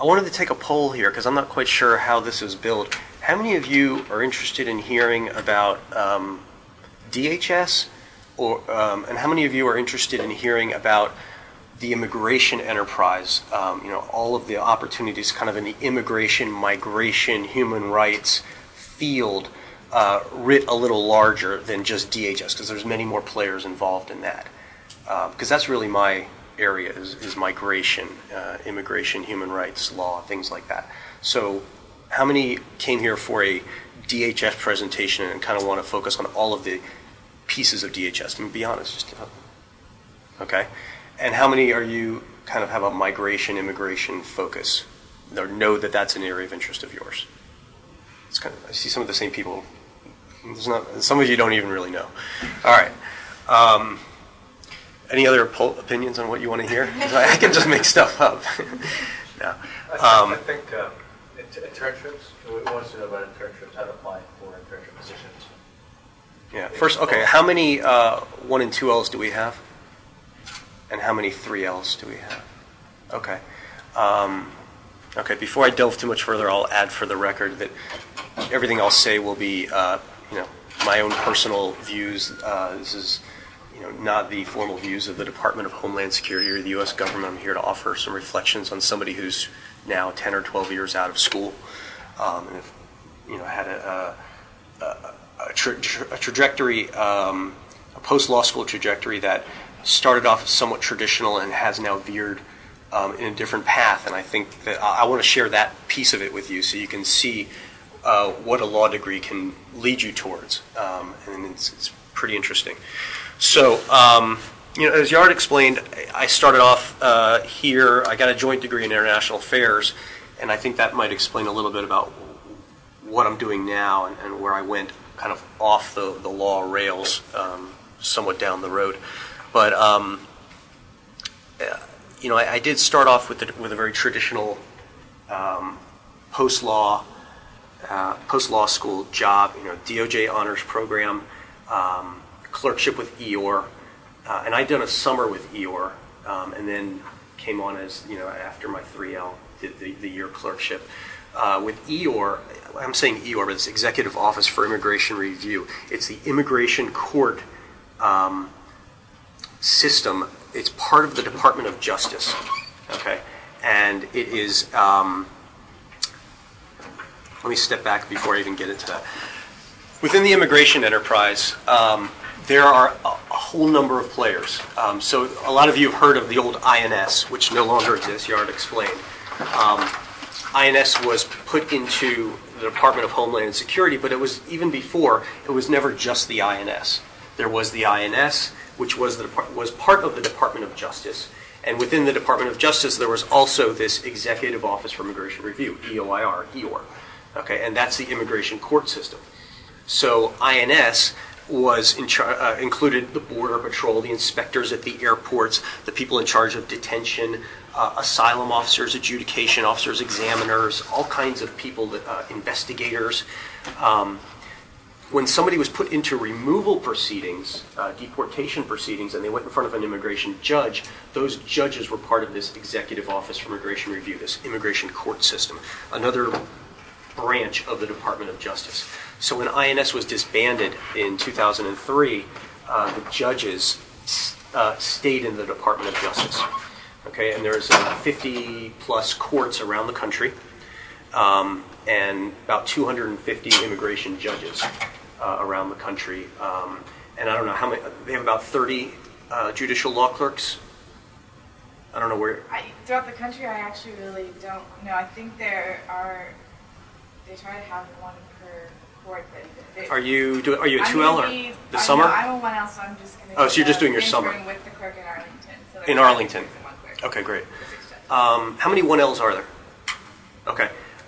I wanted to take a poll here because I'm not quite sure how this is built. How many of you are interested in hearing about DHS, and how many of you are interested in hearing about the immigration enterprise? All of the opportunities kind of in the immigration, migration, human rights field, writ a little larger than just DHS, because there's many more players involved in that. Because that's really my area is migration, immigration, human rights, law, things like that. So how many came here for a DHS presentation and kind of want to focus on all of the pieces of DHS? And be honest, okay. And how many are you kind of have a migration, immigration focus, or know that that's an area of interest of yours? It's kind of, I see some of the same people. Some of you don't even really know. All right. Any other opinions on what you want to hear? I can just make stuff up. No. I think internships. We want to know about internships, how to apply for internship positions. Yeah. First, okay. How many 1 and 2 Ls do we have? And how many 3 Ls do we have? Okay. Okay. Before I delve too much further, I'll add for the record that everything I'll say will be, my own personal views. This is, not the formal views of the Department of Homeland Security or the U.S. government. I'm here to offer some reflections on somebody who's now 10 or 12 years out of school, and have, had a trajectory, a post-law school trajectory that started off somewhat traditional and has now veered in a different path. And I think that I want to share that piece of it with you so you can see what a law degree can lead you towards. And it's pretty interesting. So, as Yard explained, I started off here. I got a joint degree in international affairs, and I think that might explain a little bit about what I'm doing now and where I went kind of off the law rails somewhat down the road. But, I did start off with a very traditional post-law school job, DOJ honors program, clerkship with EOR, and I'd done a summer with EOR, and then came on as, after my 3L, did the year clerkship. With EOR, I'm saying EOR, but it's Executive Office for Immigration Review. It's the immigration court system. It's part of the Department of Justice, okay? And it is, let me step back before I even get into that. Within the immigration enterprise, there are a whole number of players. So a lot of you have heard of the old INS, which no longer exists, Yard explained. INS was put into the Department of Homeland Security, but it was, even before, it was never just the INS. There was the INS, which was part of the Department of Justice. And within the Department of Justice, there was also this Executive Office for Immigration Review, EOIR, EOR. Okay, and that's the immigration court system. So INS was included the Border Patrol, the inspectors at the airports, the people in charge of detention, asylum officers, adjudication officers, examiners, all kinds of people, investigators. When somebody was put into removal proceedings, deportation proceedings, and they went in front of an immigration judge, those judges were part of this Executive Office for Immigration Review, this immigration court system, another branch of the Department of Justice. So when INS was disbanded in 2003, the judges stayed in the Department of Justice. Okay, and there's 50-plus courts around the country, and about 250 immigration judges around the country. And I don't know how many, they have about 30 judicial law clerks. I don't know where. Throughout the country, I actually really don't know. I think they try to have one per court. Are you a 2L or the summer? I'm a 1L, so I'm just going to. Oh, so you're just doing your summer. With the clerk in Arlington. So in Arlington. Okay, great. How many 1Ls are there? Okay.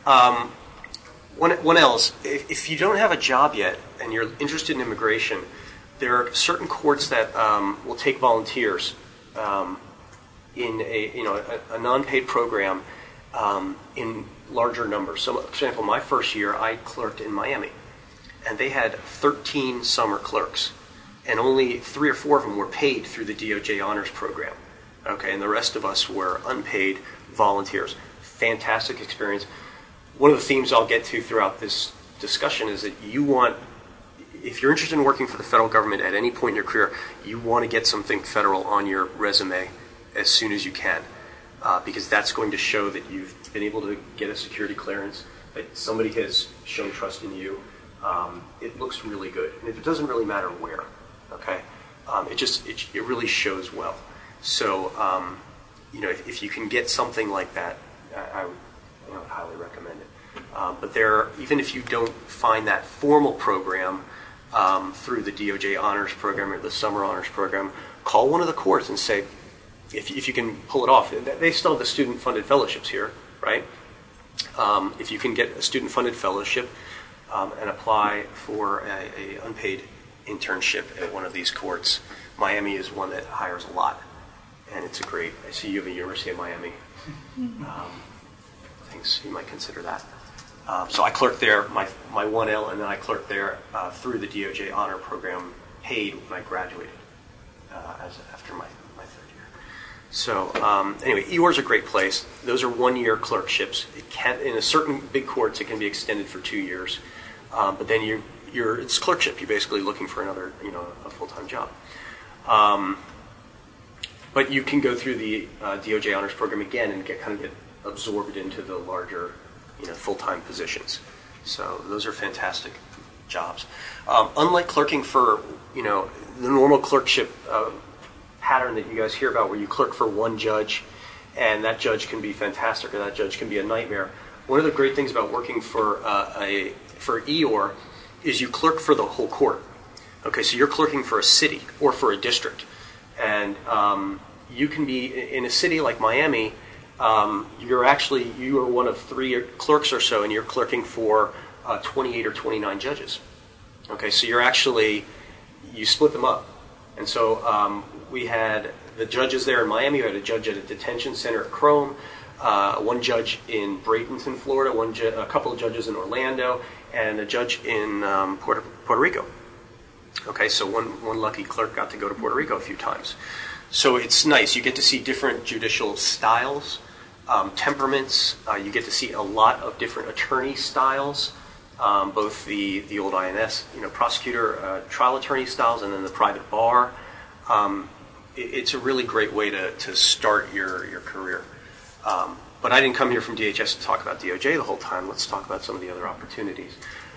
1Ls, if you don't have a job yet and you're interested in immigration, there are certain courts that will take volunteers in a non-paid program in larger numbers. So, for example, my first year, I clerked in Miami, and they had 13 summer clerks, and only 3 or 4 of them were paid through the DOJ Honors Program. Okay, and the rest of us were unpaid volunteers. fantastic experience. One of the themes I'll get to throughout this discussion is that if you're interested in working for the federal government at any point in your career, you want to get something federal on your resume as soon as you can, because that's going to show that you've been able to get a security clearance, that somebody has shown trust in you. It looks really good, and it doesn't really matter where. Okay, it really shows well. So if you can get something like that, I would highly recommend it. But even if you don't find that formal program through the DOJ Honors Program or the Summer Honors Program, call one of the courts and say, if you can pull it off. They still have the student-funded fellowships here, right? If you can get a student-funded fellowship and apply for a unpaid internship at one of these courts, Miami is one that hires a lot, and it's I see you have a University of Miami. Things you might consider that. So I clerked there, my 1L, and then I clerked there through the DOJ Honor Program, paid when I graduated after my third year. So anyway, EOR is a great place. Those are 1-year clerkships. In a certain big courts, it can be extended for 2 years, but then it's clerkship. You're basically looking for another, a full-time job. But you can go through the DOJ Honors Program again and get absorbed into the larger, full-time positions. So those are fantastic jobs. Unlike clerking for, the normal clerkship pattern that you guys hear about, where you clerk for one judge, and that judge can be fantastic or that judge can be a nightmare. One of the great things about working for EOR is you clerk for the whole court. Okay, so you're clerking for a city or for a district, and you can be in a city like Miami. You are one of 3 clerks or so, and you're clerking for 28 or 29 judges. Okay, so you split them up. And so we had the judges there in Miami. We had a judge at a detention center at Chrome, one judge in Bradenton, Florida, a couple of judges in Orlando, and a judge in Puerto Rico. Okay, so one lucky clerk got to go to Puerto Rico a few times. So it's nice. You get to see different judicial styles, temperaments. You get to see a lot of different attorney styles, both the old INS, prosecutor, trial attorney styles, and then the private bar. It's a really great way to start your career. But I didn't come here from DHS to talk about DOJ the whole time. Let's talk about some of the other opportunities.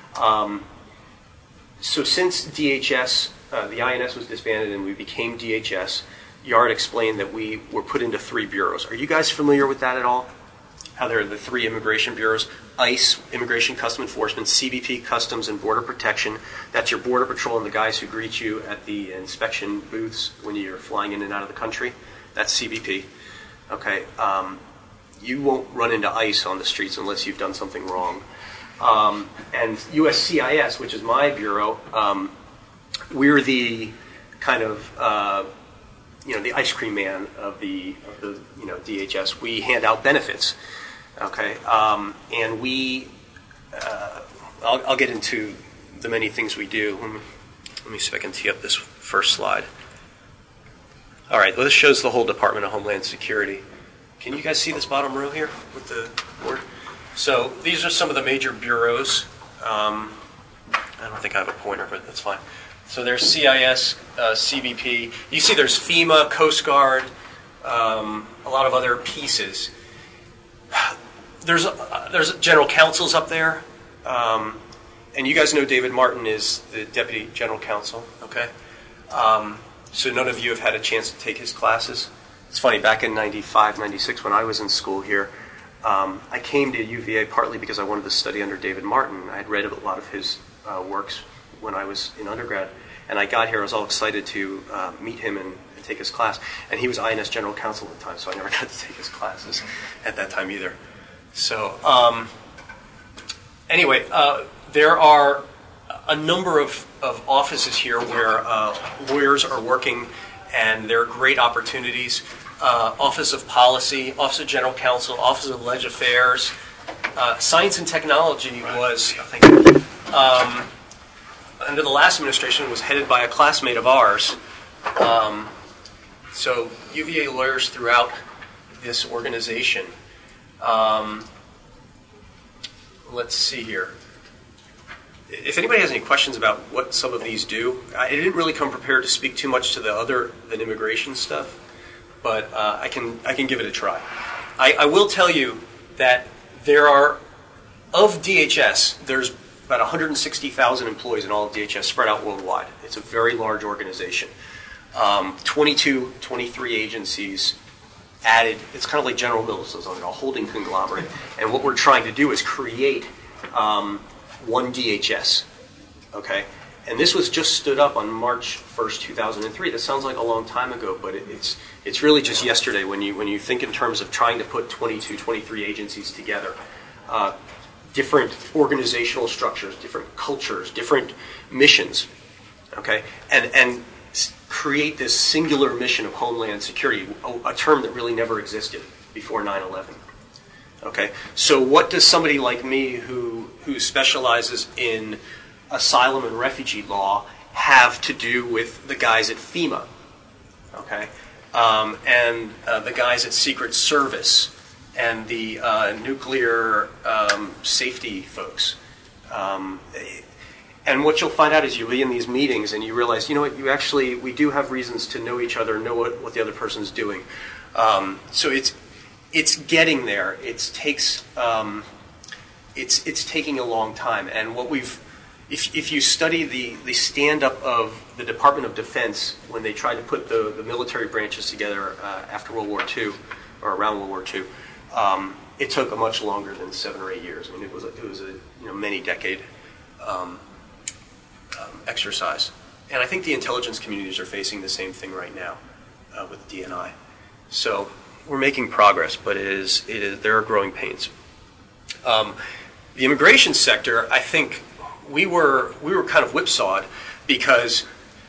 So since DHS, the INS was disbanded and we became DHS, Yard explained that we were put into 3 bureaus. Are you guys familiar with that at all? How there are the 3 immigration bureaus: ICE, Immigration Custom Enforcement; CBP, Customs and Border Protection. That's your Border Patrol and the guys who greet you at the inspection booths when you're flying in and out of the country. That's CBP. Okay. You won't run into ICE on the streets unless you've done something wrong. And USCIS, which is my bureau, we're the kind of the ice cream man of the DHS. We hand out benefits, okay, and I'll get into the many things we do. Let me see if I can tee up this first slide. All right, well, this shows the whole Department of Homeland Security. Can you guys see this bottom row here with the board? So these are some of the major bureaus. I don't think I have a pointer, but that's fine. So there's CIS, CBP. You see there's FEMA, Coast Guard, a lot of other pieces. There's general counsels up there. And you guys know David Martin is the Deputy General Counsel, okay? So none of you have had a chance to take his classes. It's funny, back in 95, 96, when I was in school here, I came to UVA partly because I wanted to study under David Martin. I had read a lot of his works when I was in undergrad, and I got here. I was all excited to meet him and take his class, and he was INS General Counsel at the time, so I never got to take his classes at that time either. So anyway, there are a number of offices here where lawyers are working, and there are great opportunities. Office of Policy, Office of General Counsel, Office of Leg Affairs. Science and Technology was, I think, under the last administration, was headed by a classmate of ours. So UVA lawyers throughout this organization Let's see here. If anybody has any questions about what some of these do, I didn't really come prepared to speak too much to the other than immigration stuff, but I can give it a try. I will tell you that there are, of DHS, there's about 160,000 employees in all of DHS spread out worldwide. It's a very large organization. 23 agencies added. It's kind of like General Mills, it's like a holding conglomerate. And what we're trying to do is create one DHS, okay? And this was just stood up on March 1st, 2003. That sounds like a long time ago, but it's really just yesterday when you think in terms of trying to put 23 agencies together. Different organizational structures, different cultures, different missions, okay? And create this singular mission of Homeland Security, a term that really never existed before 9/11. Okay, so what does somebody like me who specializes in asylum and refugee law have to do with the guys at FEMA? Okay, and the guys at Secret Service and the nuclear safety folks. And what you'll find out is you'll be in these meetings and you realize, you know what, we do have reasons to know each other, know what the other person's doing. So it's getting there. It's taking a long time. And what if you study the stand-up of the Department of Defense when they tried to put the military branches together after World War II, or around World War II, it took a much longer than 7 or 8 years. I mean, it was a many-decade exercise. And I think the intelligence communities are facing the same thing right now with DNI. So we're making progress, but there are growing pains. The immigration sector, I think we were kind of whipsawed because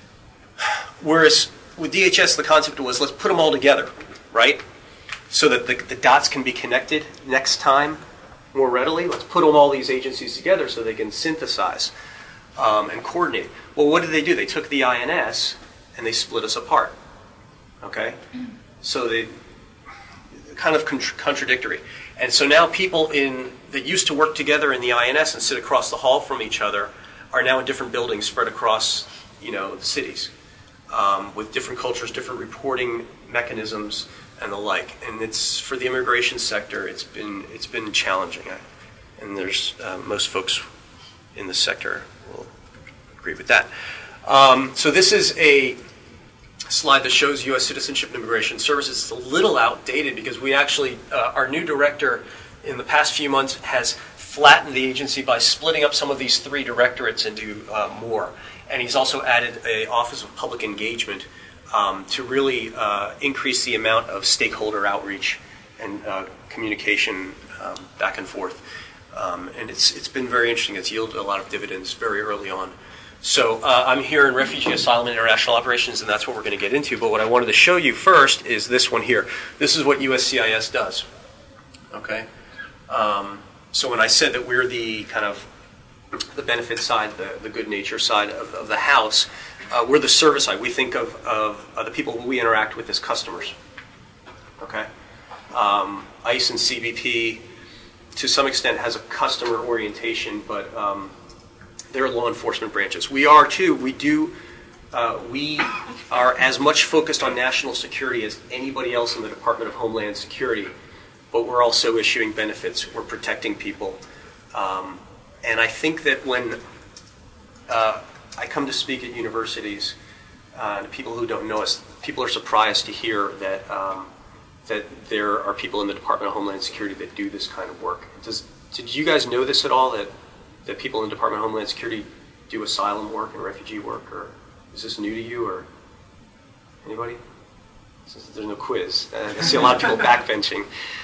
whereas with DHS the concept was let's put them all together, right? So that the dots can be connected next time more readily. Let's put all these agencies together so they can synthesize and coordinate. Well, what did they do? They took the INS and they split us apart. Okay? So they kind of contradictory. And so now people that used to work together in the INS and sit across the hall from each other are now in different buildings spread across, the cities with different cultures, different reporting mechanisms, and the like. And it's for the immigration sector, it's been challenging. And there's most folks in the sector will agree with that. So this is a slide that shows U.S. Citizenship and Immigration Services. It's a little outdated because we actually, our new director in the past few months has flattened the agency by splitting up some of these 3 directorates into more. And he's also added an Office of Public Engagement to really increase the amount of stakeholder outreach and communication back and forth. And it's been very interesting. It's yielded a lot of dividends very early on. So I'm here in Refugee Asylum and International Operations, and that's what we're going to get into. But what I wanted to show you first is this one here. This is what USCIS does. Okay? So when I said that we're the kind of the benefit side, the good nature side of the house, we're the service side. We think of the people we interact with as customers. Okay? ICE and CBP, to some extent, has a customer orientation, but they're law enforcement branches. We are too. We are as much focused on national security as anybody else in the Department of Homeland Security, but we're also issuing benefits. We're protecting people. And I think that when I come to speak at universities, to people who don't know us, people are surprised to hear that that there are people in the Department of Homeland Security that do this kind of work. Did you guys know this at all, that people in the Department of Homeland Security do asylum work and refugee work, or is this new to you, or anybody? Since there's no quiz, I see a lot of people backbenching.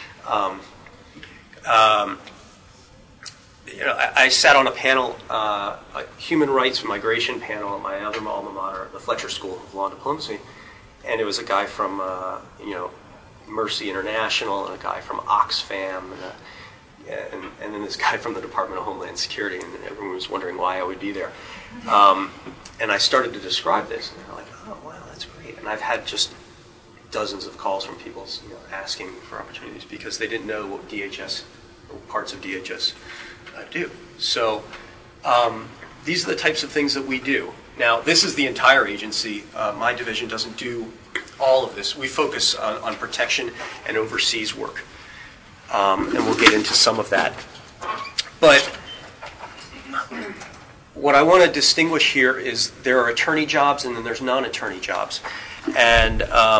I sat on a panel, a human rights and migration panel at my other alma mater, the Fletcher School of Law and Diplomacy, and it was a guy from Mercy International and a guy from Oxfam and then this guy from the Department of Homeland Security, and everyone was wondering why I would be there. And I started to describe this, and they're like, "Oh, wow, that's great." And I've had just dozens of calls from people, asking for opportunities because they didn't know what DHS or parts of DHS do. So these are the types of things that we do. Now, this is the entire agency. My division doesn't do all of this. We focus on protection and overseas work, and we'll get into some of that. But what I want to distinguish here is there are attorney jobs and then there's non-attorney jobs. And,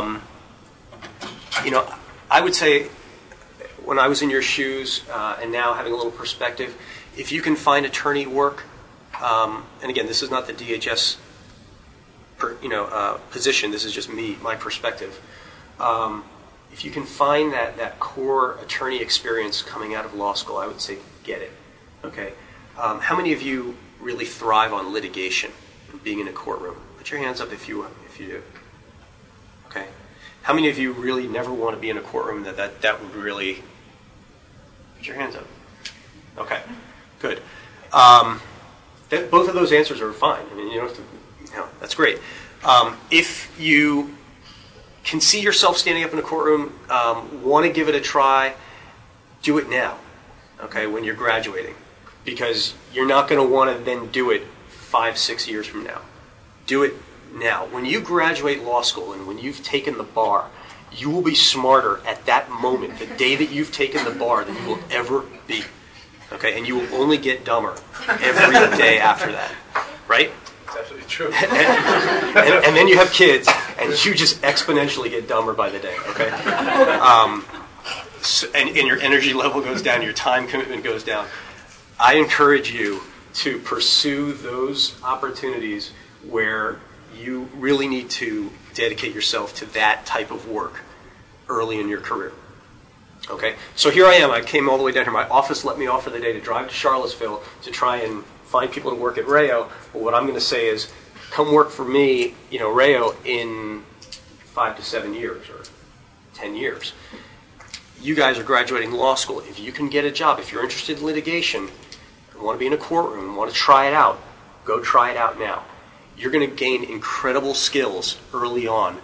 I would say when I was in your shoes and now having a little perspective, if you can find attorney work, and again, this is not the DHS position, this is just my perspective. If you can find that core attorney experience coming out of law school, I would say get it. Okay. How many of you really thrive on litigation and being in a courtroom? Put your hands up if you do. Okay. How many of you really never want to be in a courtroom that would really... Put your hands up. Okay. Good. Both of those answers are fine. I mean, you don't have to, that's great. If you can see yourself standing up in a courtroom, want to give it a try, do it now, okay, when you're graduating. Because you're not going to want to then do it 5-6 years from now. Do it now. When you graduate law school and when you've taken the bar, you will be smarter at that moment, the day that you've taken the bar, than you will ever be. Okay, and you will only get dumber every day after that, right? It's absolutely true. and then you have kids, and you just exponentially get dumber by the day, okay? And your energy level goes down, your time commitment goes down. I encourage you to pursue those opportunities where you really need to dedicate yourself to that type of work early in your career. Okay, so here I am. I came all the way down here. My office let me off for the day to drive to Charlottesville to try and find people to work at Rayo. But what I'm going to say is, come work for me, Rayo, in 5 to 7 years or 10 years. You guys are graduating law school. If you can get a job, if you're interested in litigation, and want to be in a courtroom, and want to try it out, go try it out now. You're going to gain incredible skills early on.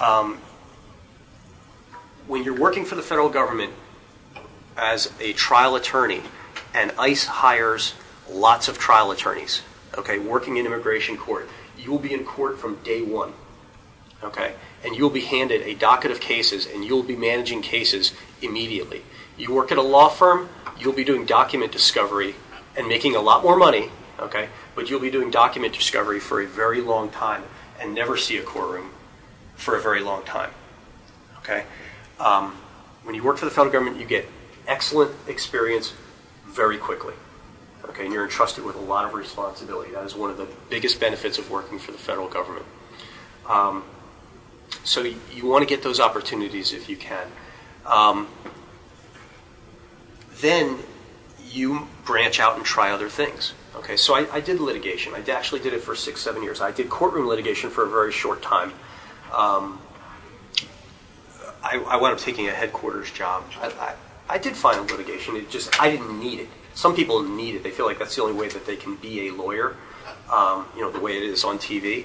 When you're working for the federal government as a trial attorney, and ICE hires lots of trial attorneys, okay, working in immigration court, you will be in court from day one, okay, and you'll be handed a docket of cases, and you'll be managing cases immediately. You work at a law firm, you'll be doing document discovery and making a lot more money, okay, but you'll be doing document discovery for a very long time and never see a courtroom for a very long time, okay? When you work for the federal government, you get excellent experience very quickly. Okay, and you're entrusted with a lot of responsibility. That is one of the biggest benefits of working for the federal government. So you want to get those opportunities if you can. Then you branch out and try other things. Okay, so I did litigation. I actually did it for 6-7 years. I did courtroom litigation for a very short time. I wound up taking a headquarters job. I did final litigation. I didn't need it. Some people need it. They feel like that's the only way that they can be a lawyer, the way it is on TV.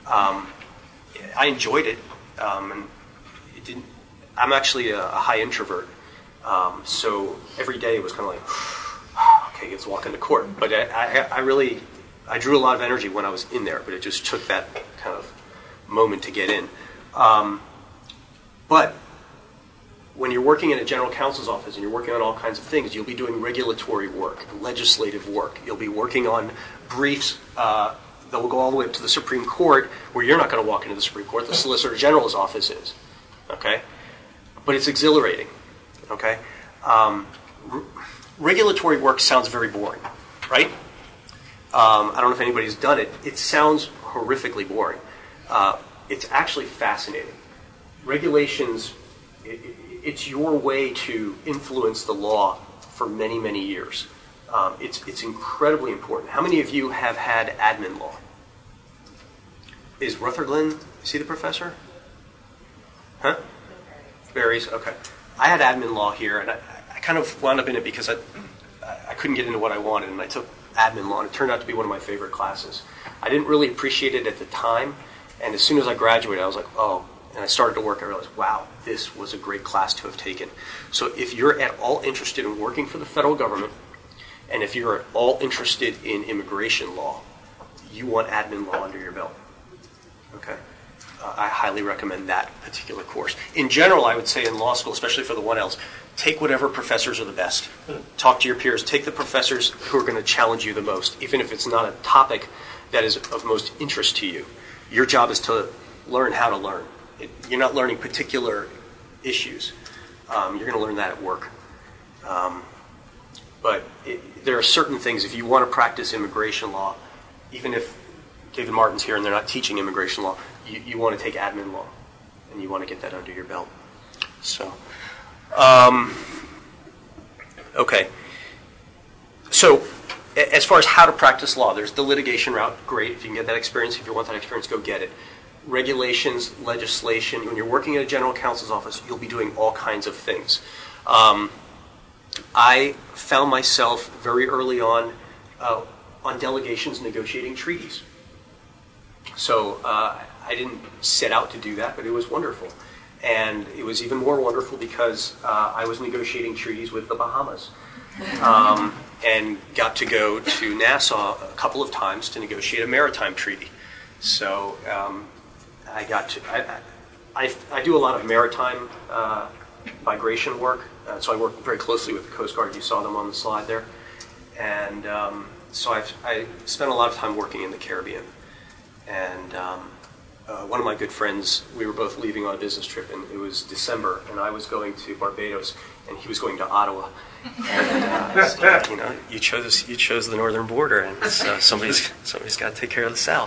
I enjoyed it, and it didn't. I'm actually a high introvert, so every day it was kind of like, okay, let's walk into court. But I drew a lot of energy when I was in there, but it just took that kind of moment to get in. But when you're working in a general counsel's office and you're working on all kinds of things, you'll be doing regulatory work, legislative work. You'll be working on briefs that will go all the way up to the Supreme Court, where you're not going to walk into the Supreme Court. The Solicitor General's office is. Okay? But it's exhilarating. Okay? Regulatory work sounds very boring, right? I don't know if anybody's done it. It sounds horrifically boring. It's actually fascinating. Regulations, it's your way to influence the law for many, many years. It's incredibly important. How many of you have had admin law? Is Rutherglen, is he the professor? Huh? Barry's, okay. I had admin law here, and I kind of wound up in it because I couldn't get into what I wanted, and I took admin law, and it turned out to be one of my favorite classes. I didn't really appreciate it at the time, and as soon as I graduated, I was like, oh, and I started to work, I realized, wow, this was a great class to have taken. So if you're at all interested in working for the federal government, and if you're at all interested in immigration law, you want admin law under your belt. Okay? I highly recommend that particular course. In general, I would say in law school, especially for the 1Ls, take whatever professors are the best. Talk to your peers. Take the professors who are going to challenge you the most, even if it's not a topic that is of most interest to you. Your job is to learn how to learn. You're not learning particular issues. You're going to learn that at work. But there are certain things, if you want to practice immigration law, even if David Martin's here and they're not teaching immigration law, you want to take admin law, and you want to get that under your belt. So, okay. So, as far as how to practice law, there's the litigation route. Great. If you can get that experience, if you want that experience, go get it. Regulations, legislation. When you're working at a general counsel's office, you'll be doing all kinds of things. I found myself very early on delegations negotiating treaties. So I didn't set out to do that, but it was wonderful. And it was even more wonderful because I was negotiating treaties with the Bahamas. And got to go to Nassau a couple of times to negotiate a maritime treaty. So I got to, I do a lot of maritime migration work. So I work very closely with the Coast Guard. You saw them on the slide there. And so I spent a lot of time working in the Caribbean. And one of my good friends, we were both leaving on a business trip, and it was December, and I was going to Barbados, and he was going to Ottawa. And so, you know, you chose the northern border, and so somebody's got to take care of the south.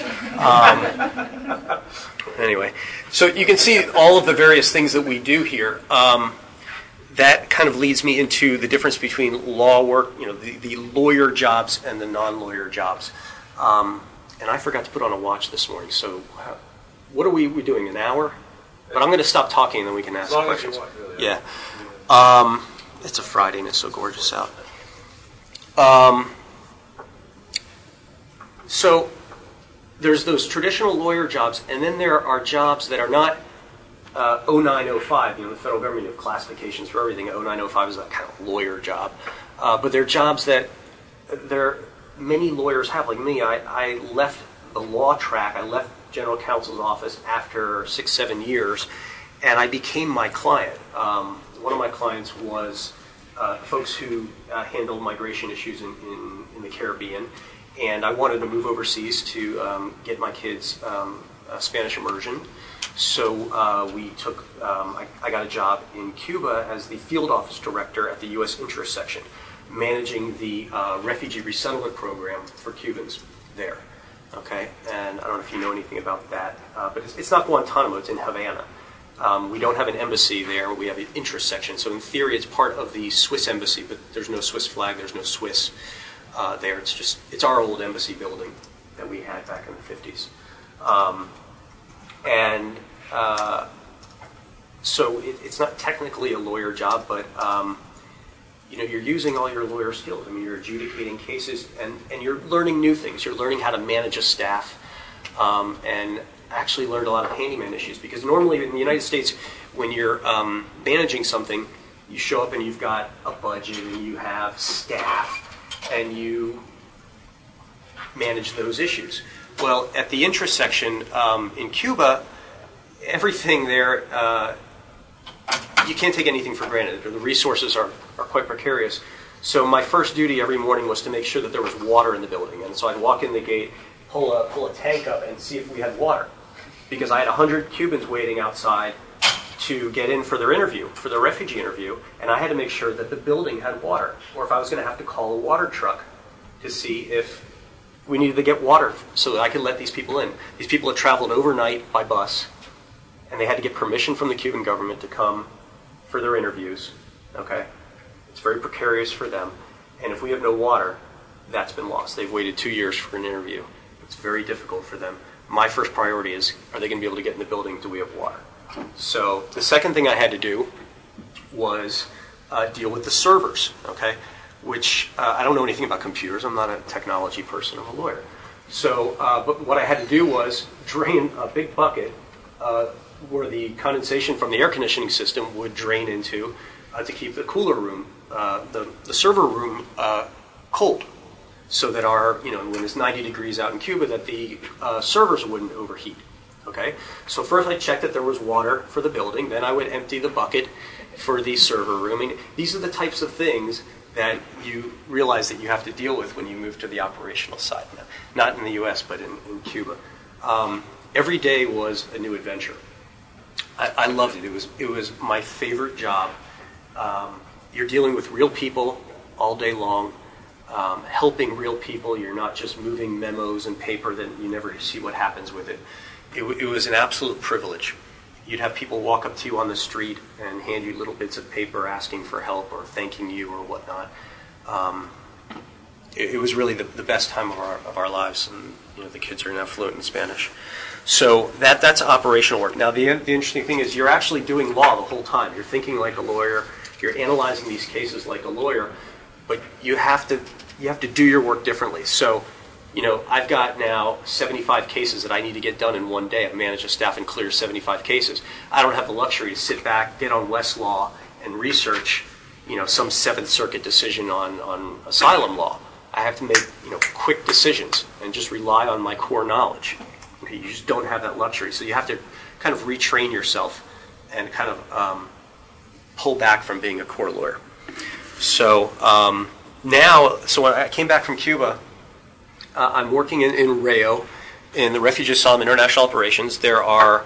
Anyway, so you can see all of the various things that we do here. That kind of leads me into the difference between law work, you know, the lawyer jobs and the non-lawyer jobs. And I forgot to put on a watch this morning, so what are we doing, an hour? But I'm going to stop talking and then we can ask questions. As long as you want, really. Yeah. It's a Friday and it's so gorgeous out. So there's those traditional lawyer jobs, and then there are jobs that are not 0905. You know, the federal government have classifications for everything. 0905 is that kind of lawyer job. But they're jobs that many lawyers have. Like me, I left the law track. I left general counsel's office after 6-7 years, and I became my client. One of my clients was folks who handle migration issues in the Caribbean, and I wanted to move overseas to get my kids Spanish immersion. So we took. I got a job in Cuba as the field office director at the U.S. Interest Section, managing the refugee resettlement program for Cubans there. Okay, and I don't know if you know anything about that, but it's not Guantanamo, it's in Havana. We don't have an embassy there, we have an interest section. So in theory, it's part of the Swiss embassy, but there's no Swiss flag, there's no Swiss there. It's our old embassy building that we had back in the 50s. So it's not technically a lawyer job, but you know, you're using all your lawyer skills. I mean, you're adjudicating cases, and you're learning new things. You're learning how to manage a staff, and actually learned a lot of handyman issues. Because normally in the United States, when you're managing something, you show up and you've got a budget and you have staff, and you manage those issues. Well, at the interest section in Cuba, everything there, you can't take anything for granted. The resources are quite precarious. So my first duty every morning was to make sure that there was water in the building. And so I'd walk in the gate, pull a tank up, and see if we had water. Because I had 100 Cubans waiting outside to get in for their interview, for their refugee interview, and I had to make sure that the building had water, or if I was going to have to call a water truck to see if we needed to get water so that I could let these people in. These people had traveled overnight by bus, and they had to get permission from the Cuban government to come for their interviews. Okay? It's very precarious for them. And if we have no water, that's been lost. They've waited 2 years for an interview. It's very difficult for them. My first priority is, are they going to be able to get in the building? Do we have water? So the second thing I had to do was deal with the servers, okay? Which I don't know anything about computers. I'm not a technology person. I'm a lawyer. So, but what I had to do was drain a big bucket where the condensation from the air conditioning system would drain into to keep the cooler room, the server room cold, so that when it's 90 degrees out in Cuba, that the servers wouldn't overheat. Okay, so first I checked that there was water for the building, then I would empty the bucket for the server room. And these are the types of things that you realize that you have to deal with when you move to the operational side. Now, not in the U.S., but in Cuba. Every day was a new adventure. I loved it. It was my favorite job. You're dealing with real people all day long, helping real people. You're not just moving memos and paper that you never see what happens with it. It was an absolute privilege. You'd have people walk up to you on the street and hand you little bits of paper asking for help or thanking you or whatnot. It was really the best time of our lives, and the kids are now fluent in Spanish. So that's operational work. Now the interesting thing is you're actually doing law the whole time. You're thinking like a lawyer. You're analyzing these cases like a lawyer, but you have to do your work differently. So, I've got now 75 cases that I need to get done in one day. I've managed a staff and clear 75 cases. I don't have the luxury to sit back, get on Westlaw, and research, some Seventh Circuit decision on asylum law. I have to make, quick decisions and just rely on my core knowledge. Okay, you just don't have that luxury. So you have to kind of retrain yourself and kind of pull back from being a core lawyer. So so when I came back from Cuba, I'm working in Rayo, in the Refugee Asylum International Operations. There are,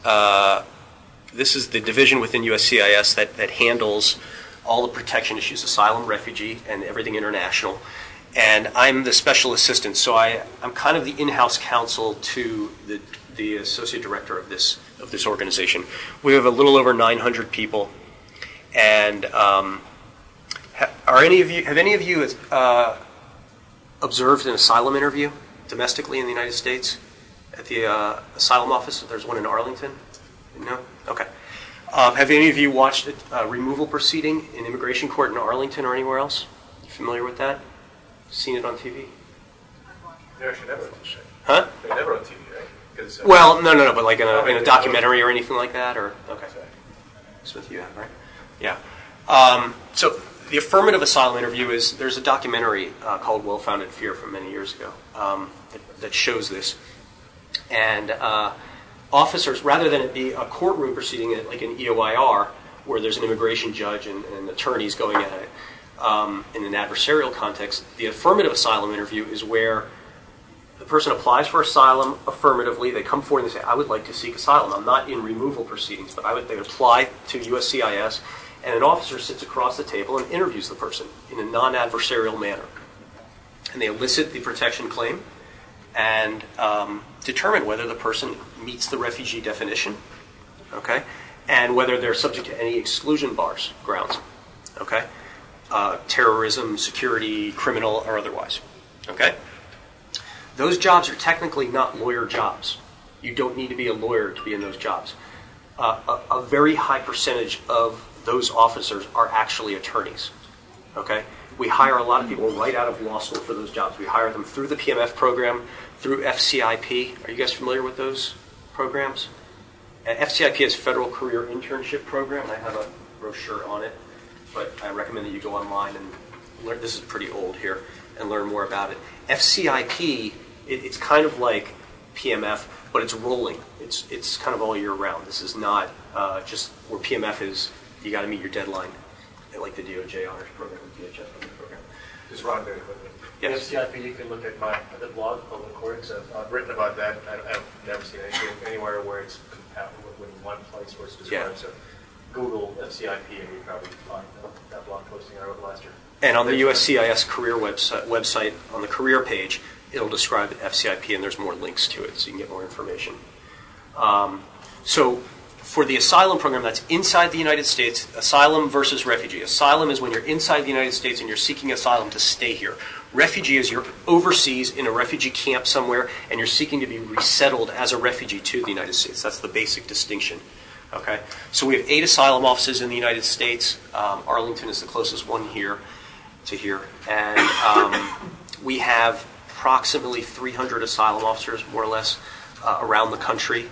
this is the division within USCIS that handles all the protection issues, asylum, refugee, and everything international. And I'm the special assistant, so I'm kind of the in-house counsel to the associate director of this organization. We have a little over 900 people, and have any of you observed an asylum interview domestically in the United States at the asylum office? There's one in Arlington. No? Okay. Have any of you watched a removal proceeding in immigration court in Arlington or anywhere else? You familiar with that? Seen it on TV? They're actually never on TV. Huh? They're never on TV, right? Well, no, but like in a documentary or anything like that, or okay. Smith, you have, right? Yeah. So the affirmative asylum interview is there's a documentary called Well-Founded Fear from many years ago that shows this, and officers, rather than it be a courtroom proceeding like an EOIR where there's an immigration judge and attorneys going at it. In an adversarial context, the affirmative asylum interview is where the person applies for asylum affirmatively. They come forward and they say, I would like to seek asylum. I'm not in removal proceedings, but they apply to USCIS, and an officer sits across the table and interviews the person in a non-adversarial manner. And they elicit the protection claim and determine whether the person meets the refugee definition, okay, and whether they're subject to any exclusion grounds, okay. Terrorism, security, criminal, or otherwise. Okay? Those jobs are technically not lawyer jobs. You don't need to be a lawyer to be in those jobs. A very high percentage of those officers are actually attorneys. Okay? We hire a lot of people right out of law school for those jobs. We hire them through the PMF program, through FCIP. Are you guys familiar with those programs? FCIP is Federal Career Internship Program, and I have a brochure on it. But I recommend that you go online and learn. This is pretty old here, and learn more about it. FCIP, it's kind of like PMF, but it's rolling. It's kind of all year round. This is not just where PMF is. You got to meet your deadline, like the DOJ honors program, the DHS honors program. Just Ron, very quickly. Yes. The FCIP, you can look at the blog, Public Courts. I've written about that. I've never seen anything anywhere where it's compatible with one place where it's described. Yeah. So Google FCIP and you probably find that blog posting I wrote last year. And on the USCIS career website, on the career page, it'll describe FCIP, and there's more links to it, so you can get more information. So for the asylum program that's inside the United States, asylum versus refugee. Asylum is when you're inside the United States and you're seeking asylum to stay here. Refugee is you're overseas in a refugee camp somewhere, and you're seeking to be resettled as a refugee to the United States. That's the basic distinction. Okay, so we have 8 asylum offices in the United States. Arlington is the closest one here, and we have approximately 300 asylum officers, more or less, around the country.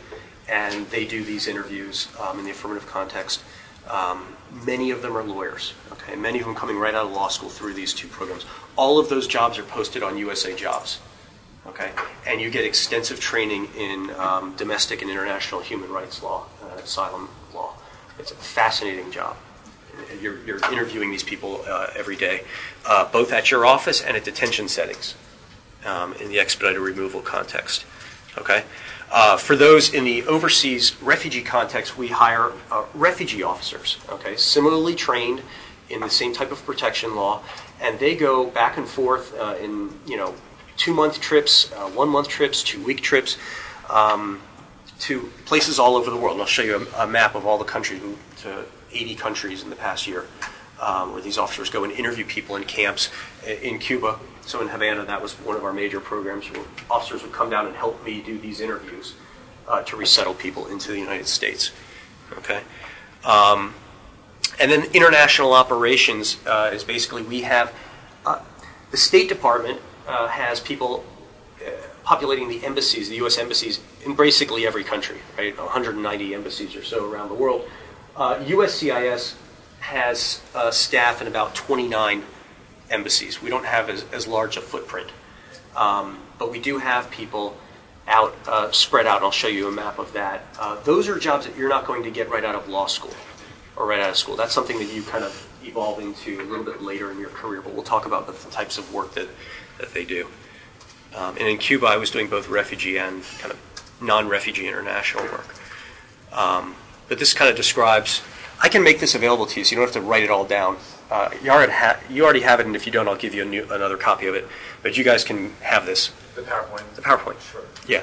and they do these interviews in the affirmative context. Many of them are lawyers, okay? Many of them coming right out of law school through these two programs. All of those jobs are posted on USA Jobs, okay? And you get extensive training in domestic and international human rights law, asylum law. It's a fascinating job. You're interviewing these people every day, both at your office and at detention settings in the expedited removal context, okay? For those in the overseas refugee context, we hire refugee officers, okay, similarly trained in the same type of protection law, and they go back and forth in 2-month trips, 1-month trips, 2-week trips to places all over the world. And I'll show you a map of all the countries, to 80 countries in the past year, where these officers go and interview people in camps in Cuba. So in Havana, that was one of our major programs where officers would come down and help me do these interviews to resettle people into the United States. Okay, and then international operations is basically we have the State Department has people populating the embassies, the U.S. embassies in basically every country, right? 190 embassies or so around the world. USCIS has staff in about 29 embassies. We don't have as large a footprint, but we do have people out, spread out. I'll show you a map of that. Those are jobs that you're not going to get right out of law school or right out of school. That's something that you kind of evolve into a little bit later in your career, but we'll talk about the types of work that they do. And in Cuba, I was doing both refugee and kind of non-refugee international work. But this kind of describes, I can make this available to you, so you don't have to write it all down. You already have it, and if you don't, I'll give you another copy of it. But you guys can have this. The PowerPoint. The PowerPoint. Sure. Yeah.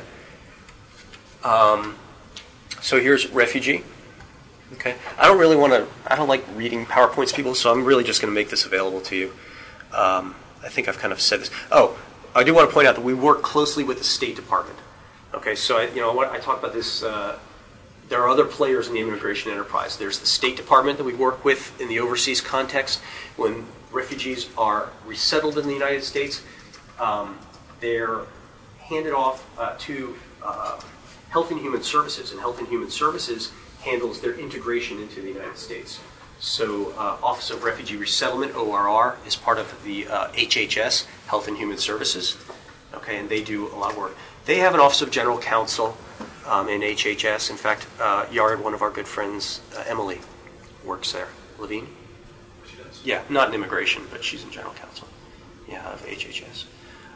So here's refugee. Okay. I don't like reading PowerPoints, people, so I'm really just going to make this available to you. I think I've kind of said this. Oh, I do want to point out that we work closely with the State Department. Okay, so I talk about this. There are other players in the immigration enterprise. There's the State Department that we work with in the overseas context. When refugees are resettled in the United States, they're handed off to Health and Human Services, and Health and Human Services handles their integration into the United States. So Office of Refugee Resettlement, ORR, is part of the HHS, Health and Human Services, okay, and they do a lot of work. They have an Office of General Counsel in HHS. In fact, Yard, one of our good friends, Emily, works there. Levine? She does. Yeah, not in immigration, but she's in General Counsel, yeah, of HHS.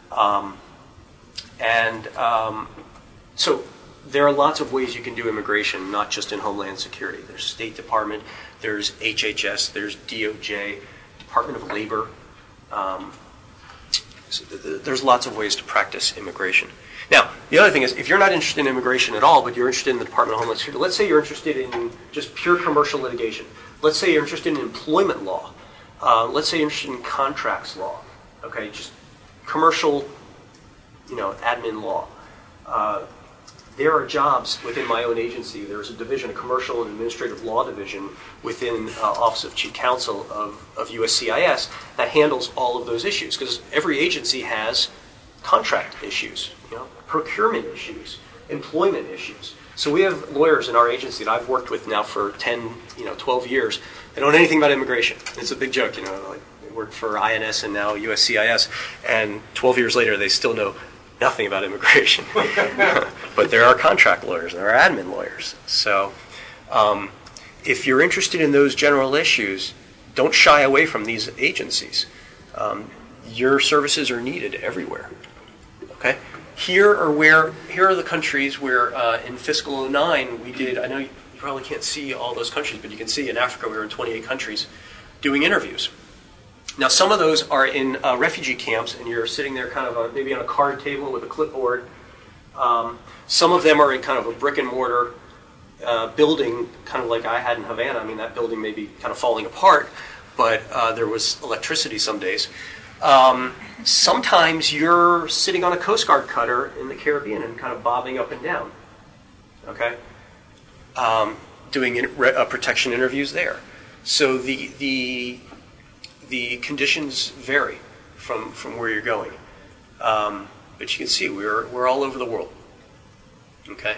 So there are lots of ways you can do immigration, not just in Homeland Security. There's State Department, there's HHS, there's DOJ, Department of Labor. So there's lots of ways to practice immigration. Now, the other thing is, if you're not interested in immigration at all, but you're interested in the Department of Homeland Security, let's say you're interested in just pure commercial litigation. Let's say you're interested in employment law. Let's say you're interested in contracts law. Okay, just commercial, admin law. There are jobs within my own agency. There's a division, a commercial and administrative law division within Office of Chief Counsel of USCIS that handles all of those issues, because every agency has contract issues, procurement issues, employment issues. So we have lawyers in our agency that I've worked with now for 10, 12 years. They don't know anything about immigration. It's a big joke, like they work for INS and now USCIS, and 12 years later they still know nothing about immigration. But there are contract lawyers, there are admin lawyers. So if you're interested in those general issues, don't shy away from these agencies. Your services are needed everywhere. Okay? Here are the countries where in fiscal 09 we did, I know you probably can't see all those countries, but you can see in Africa we were in 28 countries doing interviews. Now, some of those are in refugee camps, and you're sitting there kind of maybe on a card table with a clipboard. Some of them are in kind of a brick and mortar building, kind of like I had in Havana. I mean, that building may be kind of falling apart, but there was electricity some days. Sometimes you're sitting on a Coast Guard cutter in the Caribbean and kind of bobbing up and down, okay? Doing protection interviews there. So the conditions vary from where you're going. But you can see we're all over the world. Okay?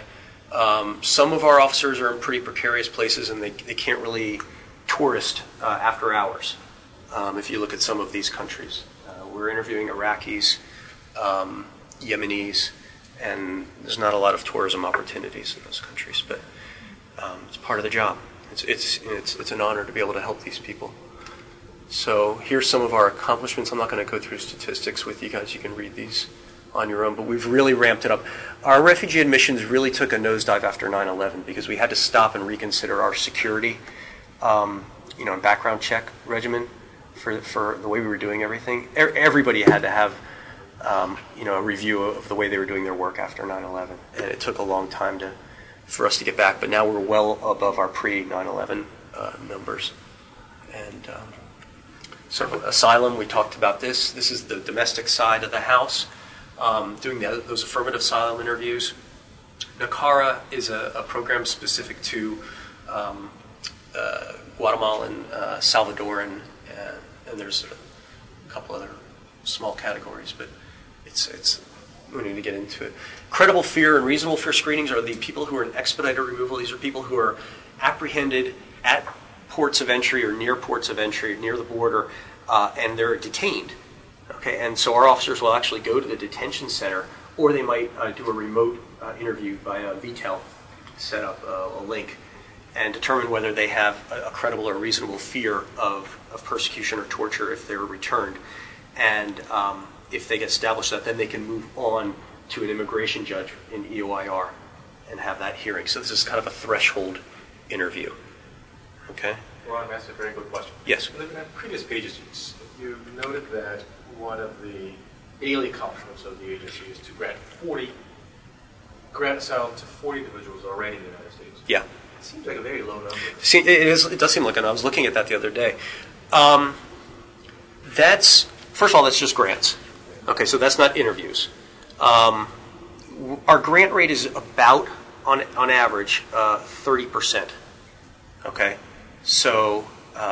Some of our officers are in pretty precarious places, and they can't really tourist after hours. If you look at some of these countries, we're interviewing Iraqis, Yemenis, and there's not a lot of tourism opportunities in those countries, but it's part of the job. It's an honor to be able to help these people. So here's some of our accomplishments. I'm not going to go through statistics with you guys. You can read these on your own, but we've really ramped it up. Our refugee admissions really took a nosedive after 9/11 because we had to stop and reconsider our security, and background check regimen for the way we were doing everything. Everybody had to have, a review of the way they were doing their work after 9/11, and it took a long time for us to get back. But now we're well above our pre-9/11 numbers, and. So asylum, we talked about this. This is the domestic side of the house, doing those affirmative asylum interviews. NACARA is a program specific to Guatemalan, Salvadoran, and there's a couple other small categories, but it's we need to get into it. Credible fear and reasonable fear screenings are the people who are in expedited removal. These are people who are apprehended at ports of entry or near ports of entry, near the border, and they're detained. Okay, and so our officers will actually go to the detention center, or they might do a remote interview via VTEL, set up a link, and determine whether they have a credible or reasonable fear of persecution or torture if they're returned. And if they get established that, then they can move on to an immigration judge in EOIR and have that hearing. So this is kind of a threshold interview. Okay? Ron, I asked a very good question. Yes. Looking at previous pages, you noted that one of the daily accomplishments of the agency is to grant asylum to 40 individuals already in the United States. Yeah. It seems like a very low number. See, it does seem like it. I was looking at that the other day. First of all, that's just grants. Okay, so that's not interviews. Our grant rate is about, on average, 30%. Okay, so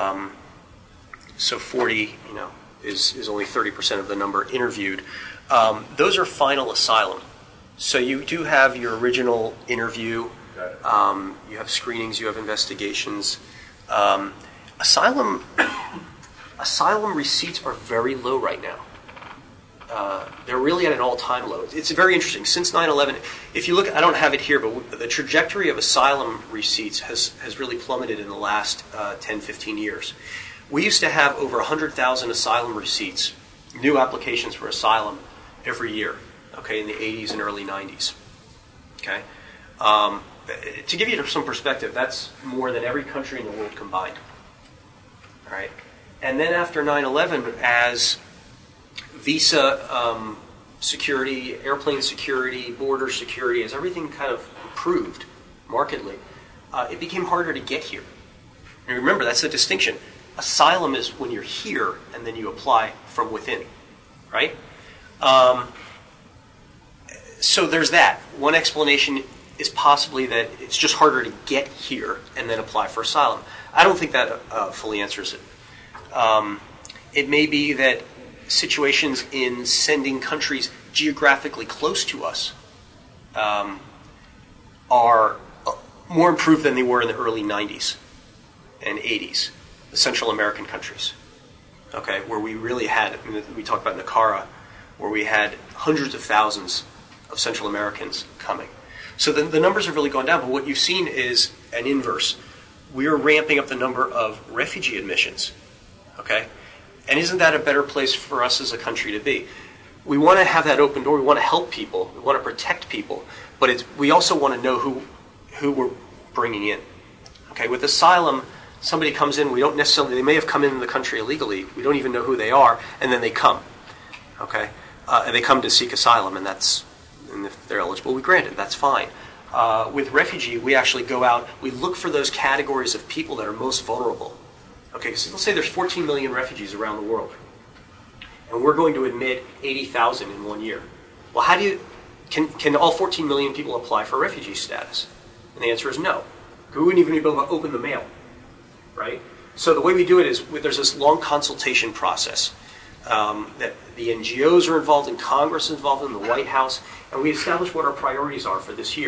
40, is only 30% of the number interviewed. Those are final asylum. So you do have your original interview. You have screenings. You have investigations. Asylum receipts are very low right now. They're really at an all-time low. It's very interesting. Since 9/11, if you look, I don't have it here, but the trajectory of asylum receipts has really plummeted in the last 10, 15 years. We used to have over 100,000 asylum receipts, new applications for asylum every year, okay, in the 80s and early 90s. Okay? To give you some perspective, that's more than every country in the world combined. All right? And then after 9/11, as visa security, airplane security, border security, as everything kind of improved markedly, it became harder to get here. And remember, that's the distinction. Asylum is when you're here and then you apply from within, right? So there's that. One explanation is possibly that it's just harder to get here and then apply for asylum. I don't think that fully answers it. It may be that situations in sending countries geographically close to us are more improved than they were in the early 90s and 80s, the Central American countries, okay, where we really had, we talked about NACARA, where we had hundreds of thousands of Central Americans coming. So the numbers have really gone down, but what you've seen is an inverse. We are ramping up the number of refugee admissions, okay? And isn't that a better place for us as a country to be? We want to have that open door. We want to help people. We want to protect people. But we also want to know who we're bringing in. Okay, with asylum, somebody comes in. We don't necessarily. They may have come in the country illegally. We don't even know who they are, and then they come. Okay, and they come to seek asylum, and if they're eligible, we grant it. That's fine. With refugee, we actually go out. We look for those categories of people that are most vulnerable. Okay, so let's say there's 14 million refugees around the world, and we're going to admit 80,000 in 1 year. Well, can all 14 million people apply for refugee status? And the answer is no. We wouldn't even be able to open the mail, right? So the way we do it is there's this long consultation process that the NGOs are involved in, Congress is involved in, the White House, and we establish what our priorities are for this year.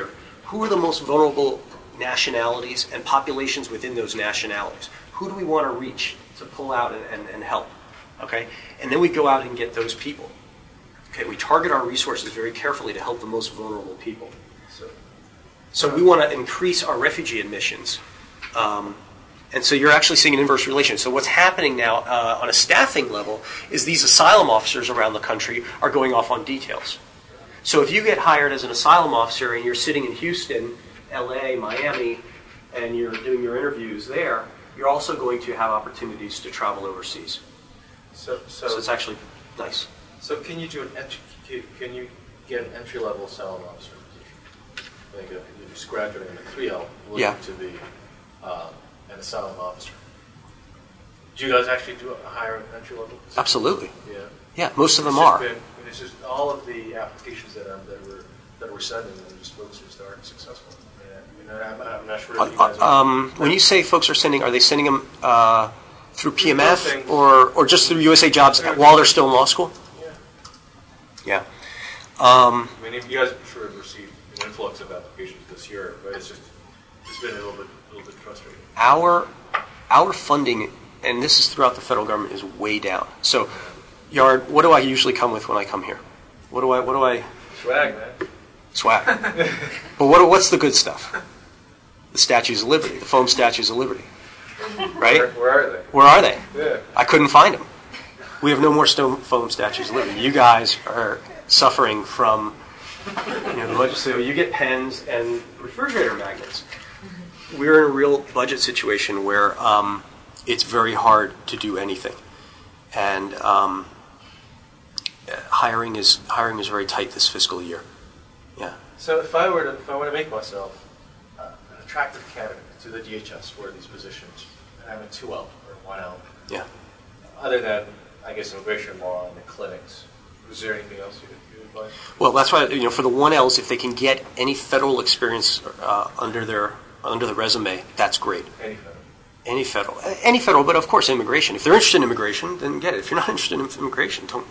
who are the most vulnerable nationalities and populations within those nationalities? Who do we want to reach to pull out and help? Okay? And then we go out and get those people. Okay, we target our resources very carefully to help the most vulnerable people. So we want to increase our refugee admissions. And so you're actually seeing an inverse relation. So what's happening now on a staffing level is these asylum officers around the country are going off on details. So if you get hired as an asylum officer and you're sitting in Houston, LA, Miami, and you're doing your interviews there, you're also going to have opportunities to travel overseas. So it's actually nice. So can you do can you get an entry-level asylum officer position? Like you just graduating at 3L, looking to be an asylum officer. Do you guys actually hire an entry-level position? Absolutely. Yeah. Yeah, most of them are. It's just all of the applications that we're sending, and just folks who aren't successful. I'm not sure if you guys are. When you say folks are they sending them through PMF or just through USA Jobs while they're still in law school? Yeah. I mean, you guys I'm sure have received an influx of applications this year, but it's been a little bit frustrating. Our funding, and this is throughout the federal government, is way down. So, Yard, what do I usually come with when I come here? What do I? Swag, man. Swag. But what's the good stuff? The Statues of Liberty, the foam Statues of Liberty, right? Where are they? Where are they? Yeah. I couldn't find them. We have no more foam Statues of Liberty. You guys are suffering from, the budget. So you get pens and refrigerator magnets. We're in a real budget situation where it's very hard to do anything, and hiring is very tight this fiscal year. Yeah. So if I were to make myself an attractive candidate to the DHS for these positions, and I'm a 2L or 1L. Yeah. Other than, I guess, immigration law and the clinics, is there anything else you advise? Well, that's why for the 1Ls, if they can get any federal experience under the resume, that's great. Any federal, but of course immigration. If they're interested in immigration, then get it. If you're not interested in immigration, don't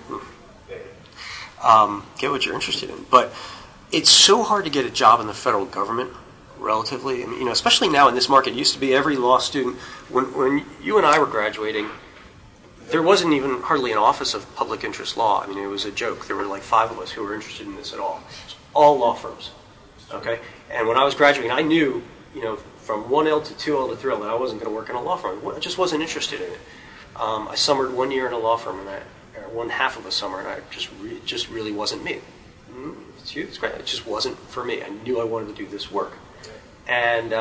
get what you're interested in. But it's so hard to get a job in the federal government, relatively. I mean, especially now in this market. It used to be every law student. When you and I were graduating, there wasn't even hardly an office of public interest law. I mean, it was a joke. There were like 5 of us who were interested in this at all. All law firms. Okay? And when I was graduating, I knew, from 1L to 2L to 3L that I wasn't going to work in a law firm. I just wasn't interested in it. I summered 1 year in a law firm, or 1/2 of a summer, and I just really wasn't me. It's you, it's great. It just wasn't for me. I knew I wanted to do this work. And,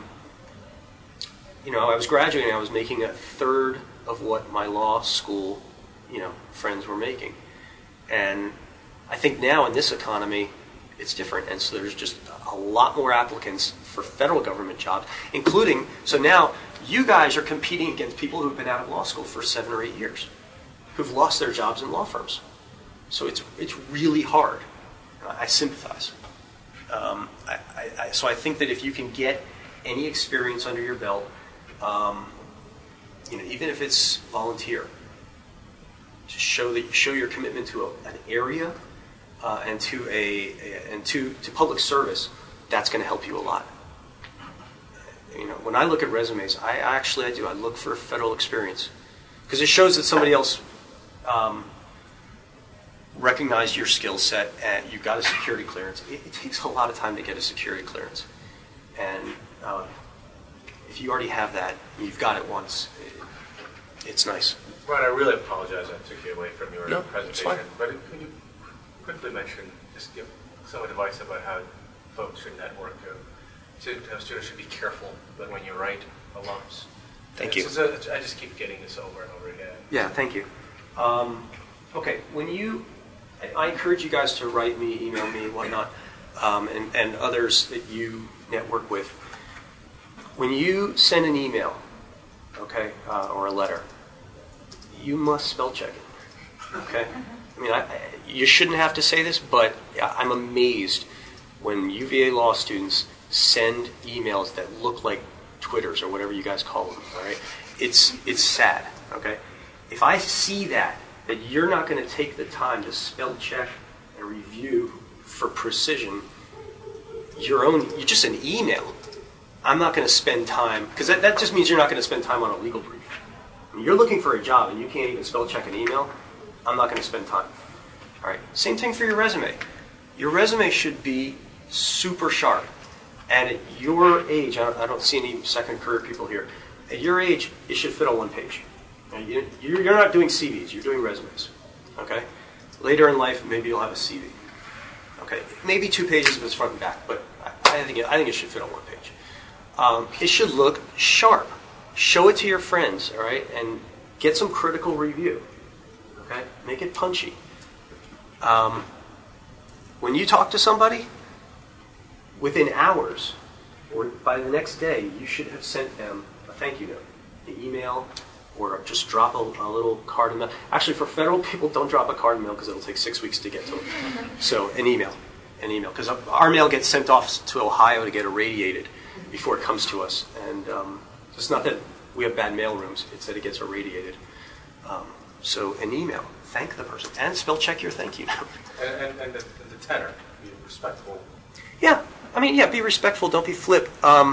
I was graduating, I was making 1/3 of what my law school, friends were making. And I think now in this economy, it's different. And so there's just a lot more applicants for federal government jobs, including, so now you guys are competing against people who've been out of law school for 7 or 8 years, who've lost their jobs in law firms. So it's really hard. I sympathize. So I think that if you can get any experience under your belt, even if it's volunteer, to show your commitment to an area and to public service, that's going to help you a lot. When I look at resumes, I do. I look for federal experience because it shows that somebody else recognized your skill set and you got a security clearance. It takes a lot of time to get a security clearance, and if you already have that, you've got it once. It's nice. Ron, I really apologize I took you away from your presentation, it's fine. But could you quickly just give some advice about how folks should network? Students should be careful when you write alums. Thank you. I just keep getting this over and over again. Yeah, thank you. Okay, I encourage you guys to write me, email me, whatnot, and others that you network with. When you send an email, okay, or a letter, you must spell check it. Okay, I mean, you shouldn't have to say this, but I'm amazed when UVA law students send emails that look like Twitters or whatever you guys call them. All right, it's sad. Okay, if I see that you're not going to take the time to spell check and review for precision, just an email. I'm not going to spend time, because that just means you're not going to spend time on a legal brief. When you're looking for a job and you can't even spell check an email, I'm not going to spend time. All right. Same thing for your resume. Your resume should be super sharp. And at your age, I don't see any second career people here. At your age, it should fit on one page. You're not doing CVs, you're doing resumes. Okay? Later in life, maybe you'll have a CV. Okay? Maybe 2 pages if it's front and back, but I think it should fit on one page. It should look sharp. Show it to your friends, all right? And get some critical review. Okay? Make it punchy. When you talk to somebody, within hours or by the next day, you should have sent them a thank you note, an email, or just drop a little card in mail. Actually, for federal people, don't drop a card in mail because it'll take 6 weeks to get to them. So an email, because our mail gets sent off to Ohio to get irradiated before it comes to us. And it's not that we have bad mail rooms; it's that it gets irradiated. So an email, thank the person, and spell check your thank you note. And the tenor, be respectful. Yeah. Be respectful. Don't be flip.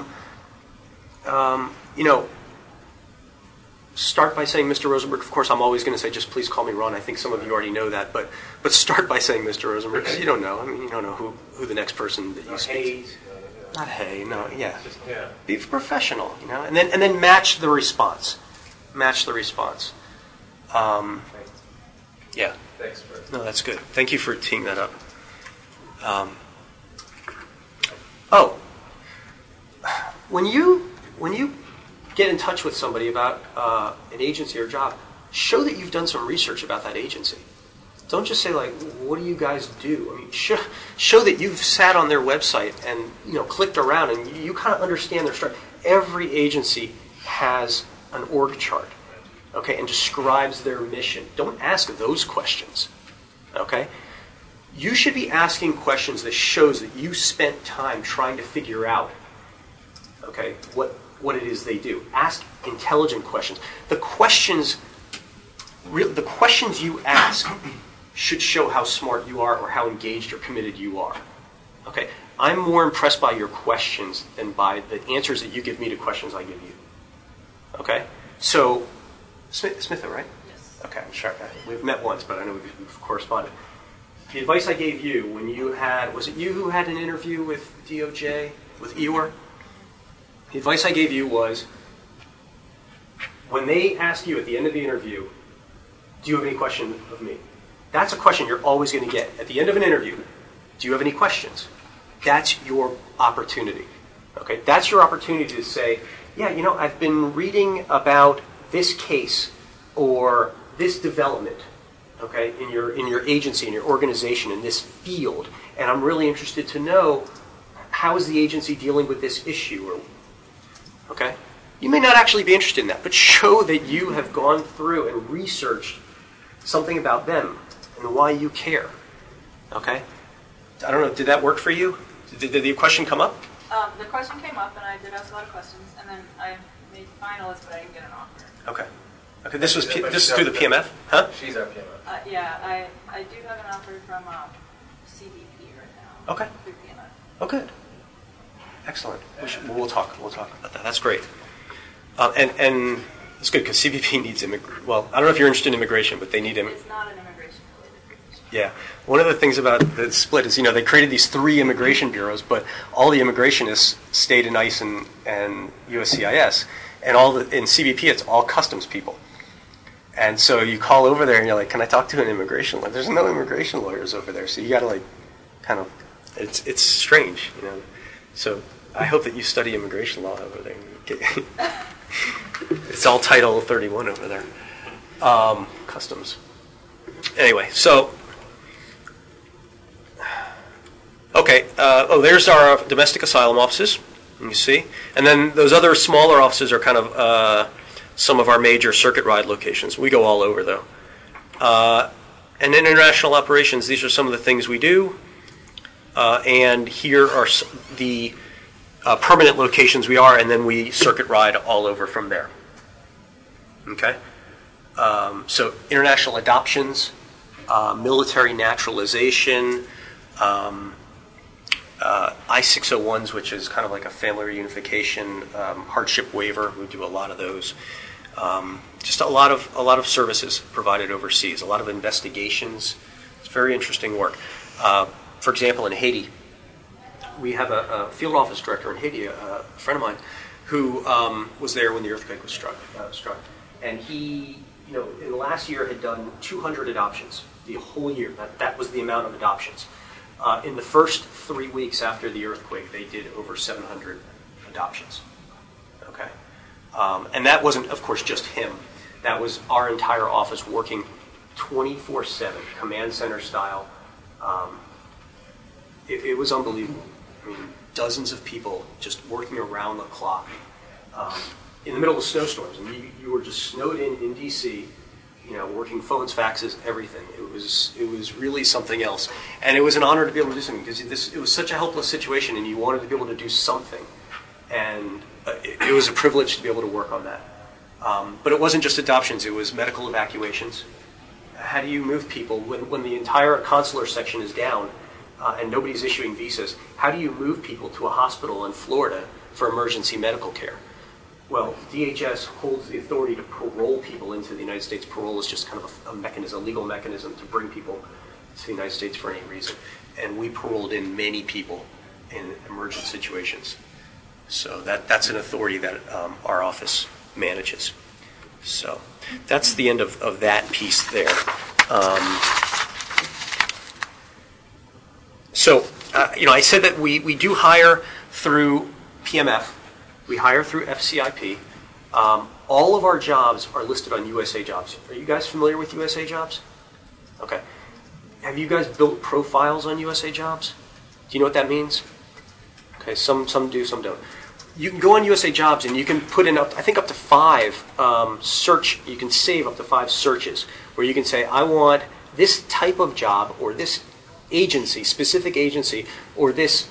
Start by saying, Mr. Rosenberg. Of course, I'm always going to say, just please call me Ron. I think some of you already know that, but start by saying, Mr. Rosenberg, because you don't know. You don't know who the next person that you speak to. Not hey, no, yeah. Be professional, and then match the response. Match the response. Yeah. Thanks, Fred. No, that's good. Thank you for teeing that up. When you get in touch with somebody about an agency or job, show that you've done some research about that agency. Don't just say, like, what do you guys do? Show that you've sat on their website and clicked around and you kind of understand their story. Every agency has an org chart, okay, and describes their mission. Don't ask those questions, okay? You should be asking questions that shows that you spent time trying to figure out, okay, what it is they do. Ask intelligent questions. The questions you ask should show how smart you are or how engaged or committed you are. Okay, I'm more impressed by your questions than by the answers that you give me to questions I give you. Okay, so Smitha, right? Yes. Okay, I'm sure we've met once, but I know we've corresponded. The advice I gave you when you had, was it you who had an interview with DOJ, with Eeyore? The advice I gave you was, when they ask you at the end of the interview, do you have any questions of me? That's a question you're always going to get. At the end of an interview, do you have any questions? That's your opportunity. Okay, that's your opportunity to say, yeah, I've been reading about this case or this development, okay, in your agency, in your organization, in this field, and I'm really interested to know, how is the agency dealing with this issue? Okay? You may not actually be interested in that, but show that you have gone through and researched something about them and why you care. Okay? I don't know, did that work for you? Did the question come up? The question came up, and I did ask a lot of questions, and then I made finalists, but I didn't get an offer. Okay, this is through the PMF? Huh? She's our PMF. Yeah, I do have an offer from CBP right now. Okay. Through PMF. Oh, good. Excellent. We'll talk about that. That's great. And it's good because CBP needs well, I don't know if you're interested in immigration, but they need It's not an immigration-related position. Yeah. One of the things about the split is, they created these 3 immigration bureaus, but all the immigrationists stayed in ICE and USCIS, and in CBP it's all customs people. And so you call over there and you're like, can I talk to an immigration lawyer? There's no immigration lawyers over there, so you got to it's strange, So I hope that you study immigration law over there. It's all Title 31 over there. Customs. Anyway, so okay. There's our domestic asylum offices. You see, and then those other smaller offices are kind of some of our major circuit ride locations. We go all over though. And international operations. These are some of the things we do. And here are the permanent locations we are, and then we circuit ride all over from there. Okay? So international adoptions, military naturalization, I-601s, which is kind of like a family reunification, hardship waiver. We do a lot of those. Just a lot of services provided overseas, a lot of investigations. It's very interesting work. For example, in Haiti, we have a field office director in Haiti, a friend of mine, who was there when the earthquake was struck. And he, in the last year had done 200 adoptions, the whole year. That was the amount of adoptions. In the first 3 weeks after the earthquake, they did over 700 adoptions. Okay, and that wasn't, of course, just him. That was our entire office working 24/7, command center style. It was unbelievable. I mean, dozens of people just working around the clock in the middle of snowstorms. And you were just snowed in D.C., working phones, faxes, everything. It was really something else. And it was an honor to be able to do something because it was such a helpless situation and you wanted to be able to do something. And it was a privilege to be able to work on that. But it wasn't just adoptions, it was medical evacuations. How do you move people when the entire consular section is down and nobody's issuing visas? How do you move people to a hospital in Florida for emergency medical care? Well, DHS holds the authority to parole people into the United States. Parole is just kind of a mechanism, a legal mechanism to bring people to the United States for any reason. And we paroled in many people in emergent situations. So that's an authority that our office manages. So that's the end of that piece there. I said that we do hire through PMF. We hire through FCIP. All of our jobs are listed on USA Jobs. Are you guys familiar with USA Jobs? Okay. Have you guys built profiles on USA Jobs? Do you know what that means? Okay, some do, some don't. You can go on USA Jobs and you can put in up to 5 you can save up to 5 searches where you can say, I want this type of job or this agency, specific agency, or this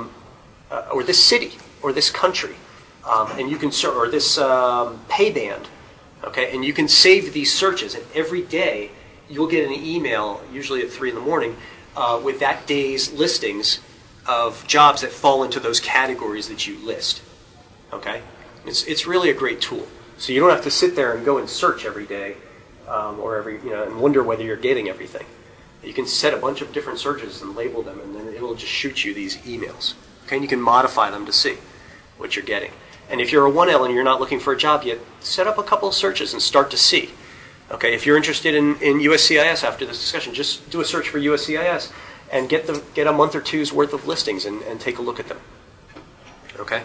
city or this country. And you can or this pay band, okay, and you can save these searches. And every day you'll get an email, usually at 3 in the morning, with that day's listings of jobs that fall into those categories that you list. Okay, it's really a great tool. So you don't have to sit there and go and search every day, or and wonder whether you're getting everything. You can set a bunch of different searches and label them, and then it'll just shoot you these emails. Okay, and you can modify them to see what you're getting. And if you're a 1L and you're not looking for a job yet, set up a couple of searches and start to see. Okay, if you're interested in USCIS after this discussion, just do a search for USCIS and get a month or two's worth of listings and take a look at them. Okay,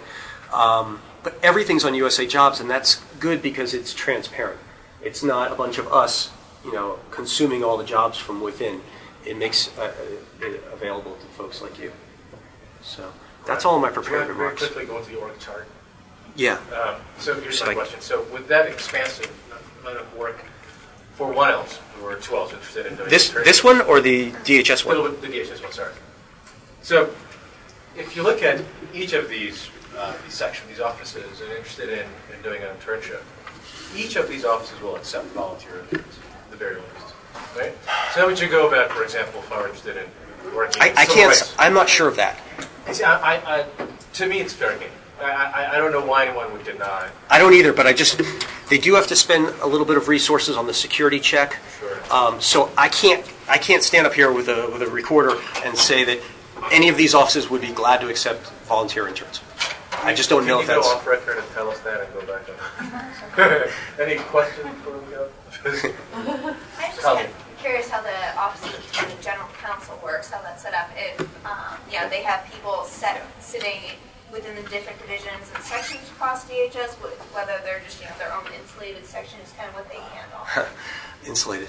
but everything's on USA Jobs, and that's good because it's transparent. It's not a bunch of us, consuming all the jobs from within. It makes it available to folks like you. So that's all my prepared remarks. Very quickly go into the org chart. Yeah. So here's my question. So with that expansive amount of work for 1Ls or 2Ls interested in doing this one or the DHS one? The DHS one, sorry. So if you look at each of these sections, these offices, and interested in doing an internship, each of these offices will accept volunteer interns, at the very least. Right? So how would you go about, for example, if I were interested in working in civil rights? I'm not sure of that. See, to me, it's fair game. I don't know why anyone would deny. I don't either, but they do have to spend a little bit of resources on the security check. Sure. So I can't stand up here with a recorder and say that any of these offices would be glad to accept volunteer interns. I just don't know if that's... Can you go off record and tell us that and go back on? Any questions before we go? I'm just curious how the Office of the General Counsel works, how that's set up. If they have people sitting within the different divisions and sections across DHS, whether they're just their own insulated section is kind of what they handle. Insulated.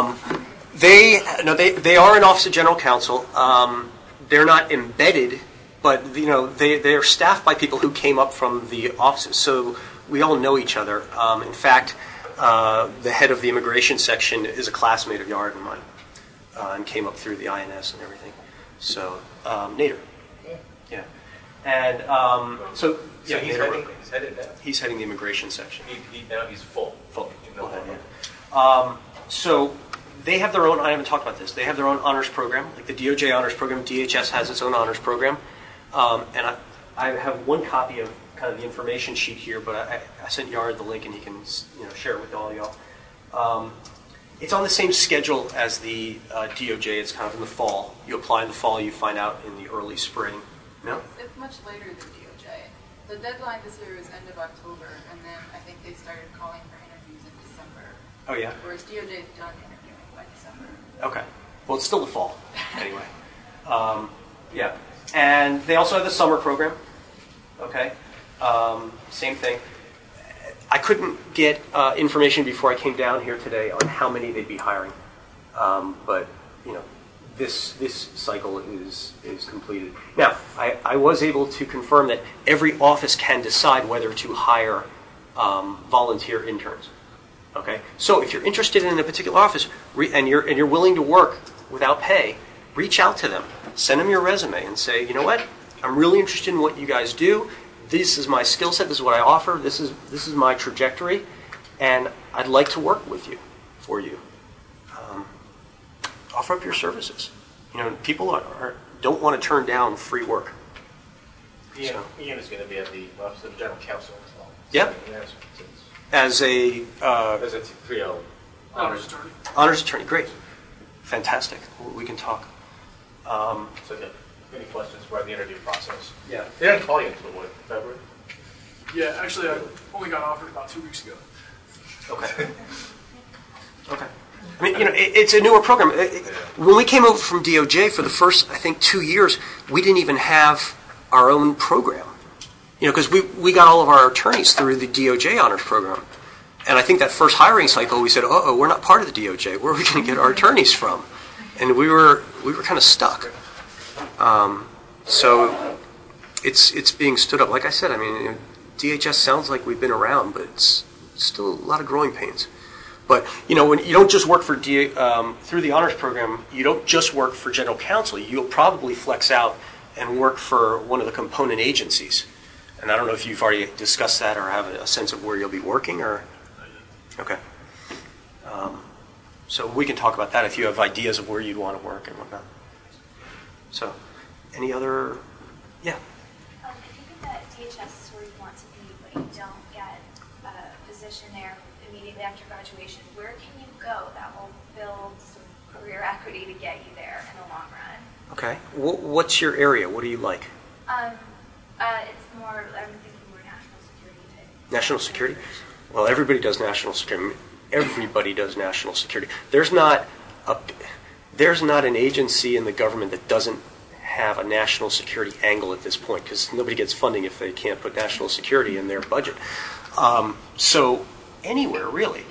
They are an Office of General Counsel. They're not embedded, but they're staffed by people who came up from the offices. So we all know each other. In fact, the head of the immigration section is a classmate of Yard and mine, and came up through the INS and everything. So Nader. Yeah. And so he's headed now? He's heading the immigration section. Now he's full. So they have their own, I haven't talked about this, they have their own honors program, like the DOJ honors program. DHS has its own honors program. And I have one copy of kind of the information sheet here, but I sent Yard the link, and he can share it with all y'all. It's on the same schedule as the DOJ. It's kind of in the fall. You apply in the fall, you find out in the early spring. No? It's much later than DOJ. The deadline this year is end of October, and then I think they started calling for interviews in December. Oh, yeah? Whereas DOJ is done interviewing by December. Okay. Well, it's still the fall, anyway. Yeah. And they also have the summer program. Okay. Same thing. I couldn't get information before I came down here today on how many they'd be hiring. But, this cycle is completed. Now, I was able to confirm that every office can decide whether to hire volunteer interns. Okay? So if you're interested in a particular office and you're willing to work without pay, reach out to them. Send them your resume and say, you know what? I'm really interested in what you guys do. This is my skill set. This is what I offer. This is my trajectory, and I'd like to work with you, for you. Offer up your services. People don't want to turn down free work. Ian is going to be at the Office of the General Counsel as well. Yep. As a 3L honors attorney. Honors attorney, great, fantastic. We can talk. So, any questions about the interview process? Yeah. They didn't call you until February? Yeah, actually, I only got offered about 2 weeks ago. Okay. Okay. I mean, it's a newer program. When we came over from DOJ for the first, I think, 2 years, we didn't even have our own program. Because we got all of our attorneys through the DOJ honors program. And I think that first hiring cycle, we said, we're not part of the DOJ. Where are we going to get our attorneys from? And we were kind of stuck. So it's being stood up. Like I said, I mean, DHS sounds like we've been around, but it's still a lot of growing pains. But, when you don't just work for through the honors program, you don't just work for general counsel. You'll probably flex out and work for one of the component agencies. And I don't know if you've already discussed that or have a sense of where you'll be working, or... Okay. So we can talk about that if you have ideas of where you'd want to work and whatnot. So, any other... Yeah. I think that DHS is where you want to be, but you don't get a position there immediately after graduation. Where can you go that will build some career equity to get you there in the long run? Okay. What's your area? What do you like? It's more, I'm thinking more national security type. National security? Well, everybody does national security. Everybody does national security. There's not an agency in the government that doesn't have a national security angle at this point, because nobody gets funding if they can't put national security in their budget. So anywhere, really.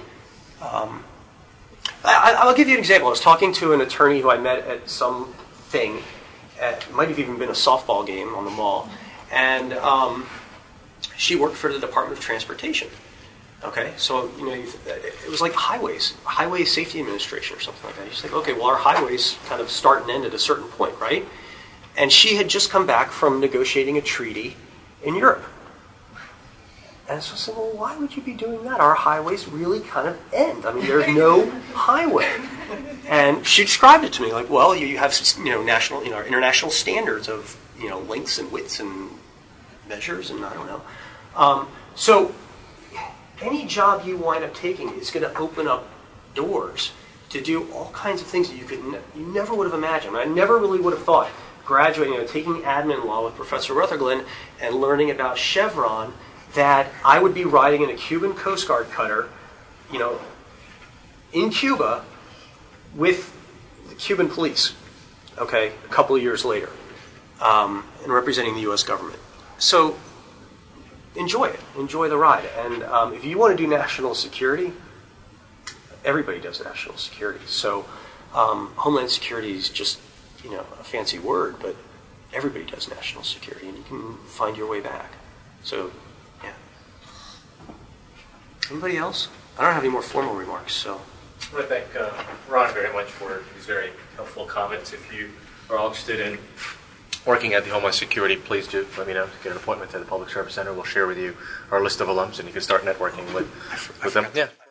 I'll give you an example. I was talking to an attorney who I met at some thing. It might have even been a softball game on the mall. And she worked for the Department of Transportation. Okay, so it was like Highway Safety Administration or something like that. You think, okay, well, our highways kind of start and end at a certain point, right? And she had just come back from negotiating a treaty in Europe. And so I said, well, why would you be doing that? Our highways really kind of end. I mean, there's no highway. And she described it to me like, well, you have national, international standards of lengths and widths and measures, and I don't know. So any job you wind up taking is going to open up doors to do all kinds of things that you never would have imagined. I never really would have thought graduating, taking admin law with Professor Rutherglen and learning about Chevron, that I would be riding in a Cuban Coast Guard cutter, in Cuba with the Cuban police, okay, a couple of years later, and representing the U.S. government. So enjoy it. Enjoy the ride. And if you want to do national security, everybody does national security. So Homeland Security is just, a fancy word, but everybody does national security, and you can find your way back. So, yeah. Anybody else? I don't have any more formal remarks, so. I want to thank Ron very much for his very helpful comments. If you are all interested in working at the Homeland Security, please do let me know. Get an appointment at the Public Service Center. We'll share with you our list of alums, and you can start networking with them. Yeah.